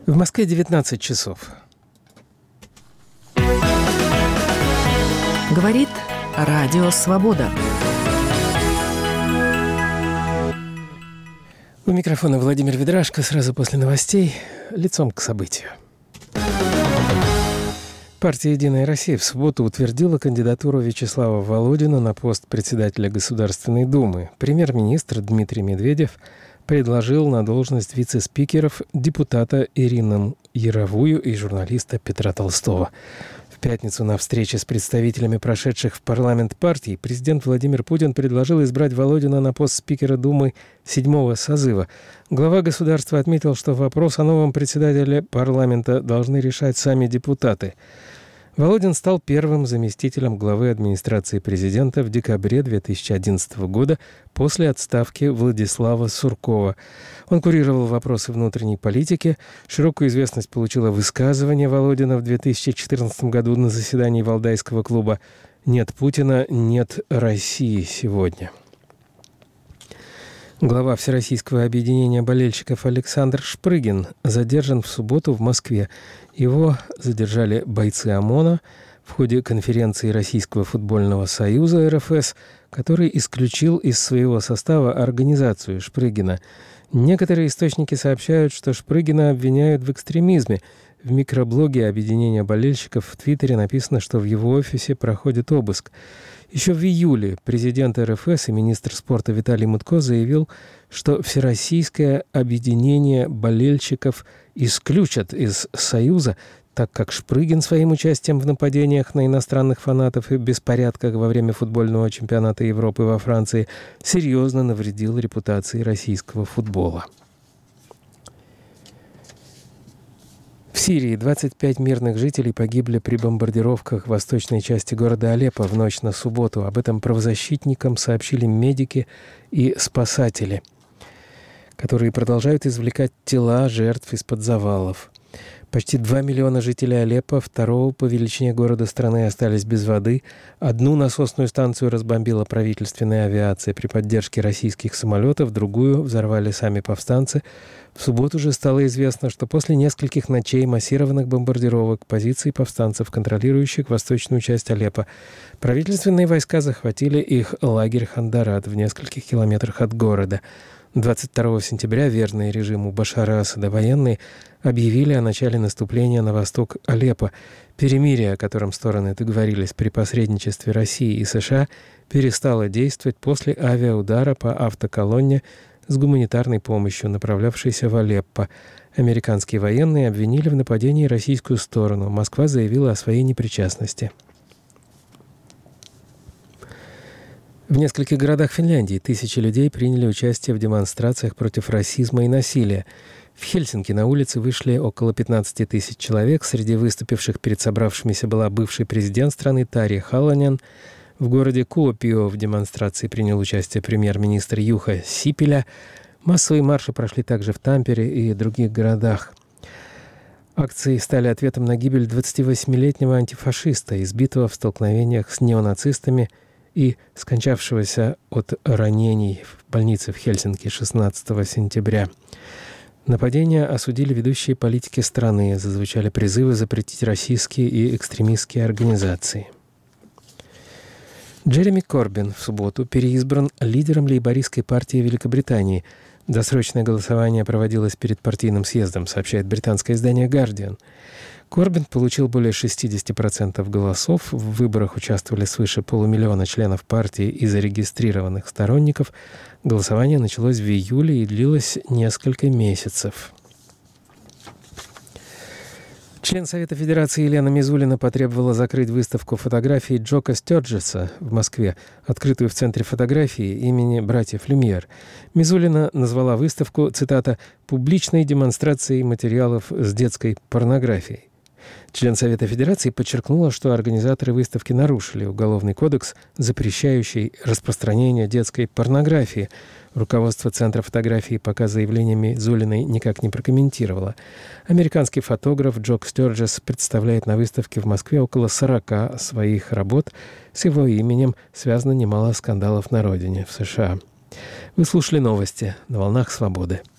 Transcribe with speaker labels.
Speaker 1: В Москве 19 часов.
Speaker 2: Говорит Радио Свобода.
Speaker 1: У микрофона Владимир Ведрашко. Сразу после новостей лицом к событию. Партия «Единая Россия» в субботу утвердила кандидатуру Вячеслава Володина на пост председателя Государственной Думы. Премьер-министр Дмитрий Медведев предложил на должность вице-спикеров депутата Ирину Яровую и журналиста Петра Толстого. В пятницу на встрече с представителями прошедших в парламент партий президент Владимир Путин предложил избрать Володина на пост спикера Думы 7-го созыва. Глава государства отметил, что вопрос о новом председателе парламента должны решать сами депутаты. Володин стал первым заместителем главы администрации президента в декабре 2011 года после отставки Владислава Суркова. Он курировал вопросы внутренней политики. Широкую известность получило высказывание Володина в 2014 году на заседании Валдайского клуба «Нет Путина, нет России сегодня». Глава Всероссийского объединения болельщиков Александр Шпрыгин задержан в субботу в Москве. Его задержали бойцы ОМОНа в ходе конференции Российского футбольного союза РФС, который исключил из своего состава организацию Шпрыгина. Некоторые источники сообщают, что Шпрыгина обвиняют в экстремизме. В микроблоге объединения болельщиков в Твиттере написано, что в его офисе проходит обыск. Еще в июле президент РФС и министр спорта Виталий Мутко заявил, что Всероссийское объединение болельщиков исключат из Союза, так как Шпрыгин своим участием в нападениях на иностранных фанатов и беспорядках во время футбольного чемпионата Европы во Франции серьезно навредил репутации российского футбола. В Сирии 25 мирных жителей погибли при бомбардировках в восточной части города Алеппо в ночь на субботу. Об этом правозащитникам сообщили медики и спасатели, которые продолжают извлекать тела жертв из-под завалов. Почти 2 миллиона жителей Алеппо, второго по величине города страны, остались без воды. Одну насосную станцию разбомбила правительственная авиация при поддержке российских самолетов, другую взорвали сами повстанцы. В субботу же стало известно, что после нескольких ночей массированных бомбардировок позиций повстанцев, контролирующих восточную часть Алеппо, правительственные войска захватили их лагерь Хандарат в нескольких километрах от города. 22 сентября верные режиму Башара Асада военные объявили о начале наступления на восток Алеппо. Перемирие, о котором стороны договорились при посредничестве России и США, перестало действовать после авиаудара по автоколонне с гуманитарной помощью, направлявшейся в Алеппо. Американские военные обвинили в нападении российскую сторону. Москва заявила о своей непричастности. В нескольких городах Финляндии тысячи людей приняли участие в демонстрациях против расизма и насилия. В Хельсинки на улицы вышли около 15 тысяч человек. Среди выступивших перед собравшимися была бывший президент страны Тарja Halonen. В городе Куопио в демонстрации принял участие премьер-министр Юха Сипиля. Массовые марши прошли также в Тампере и других городах. Акции стали ответом на гибель 28-летнего антифашиста, избитого в столкновениях с неонацистами и скончавшегося от ранений в больнице в Хельсинки 16 сентября. Нападения осудили ведущие политики страны, зазвучали призывы запретить российские и экстремистские организации. Джереми Корбин в субботу переизбран лидером лейбористской партии Великобритании. Досрочное голосование проводилось перед партийным съездом, сообщает британское издание «Гардиан». Корбин получил более 60% голосов. В выборах участвовали свыше 500 000 членов партии и зарегистрированных сторонников. Голосование началось в июле и длилось несколько месяцев. Член Совета Федерации Елена Мизулина потребовала закрыть выставку фотографий Джока Стёрджеса в Москве, открытую в Центре фотографии имени братьев Люмьер. Мизулина назвала выставку, цитата, «публичной демонстрацией материалов с детской порнографией». Член Совета Федерации подчеркнула, что организаторы выставки нарушили Уголовный кодекс, запрещающий распространение детской порнографии. Руководство Центра фотографии пока заявлениями Зулиной никак не прокомментировало. Американский фотограф Джок Стёрджес представляет на выставке в Москве около 40 своих работ. С его именем связано немало скандалов на родине, в США. Вы слушали новости на «Волнах Свободы».